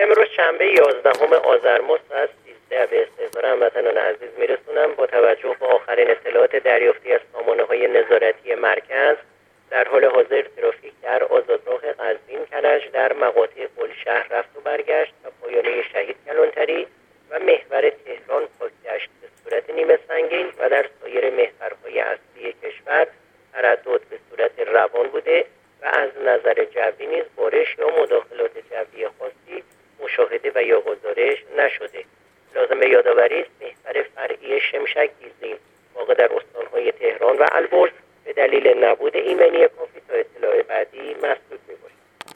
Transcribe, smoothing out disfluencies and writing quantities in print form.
امروز شنبه 11 آذر ماه ساعت 13 به استحضار هموطنان عزیز میرسونم. با توجه به آخرین اطلاعات دریافتی از سامانه‌های نظارتی مرکز، در حال حاضر ترافیک در آزادراه قزوین کرج در مقاطع گلشهر رفت و برگشت و پایانه شهید کلانتری و محور تهران پاکدشت به صورت نیمه سنگین و در سایر محورهای اصلی کشور تردد به صورت روان بوده و از نظر جوی نیز بارش یا مداخلات جوی خاصی مشاهده و یا گزارش نشده. لازم به یادآوری است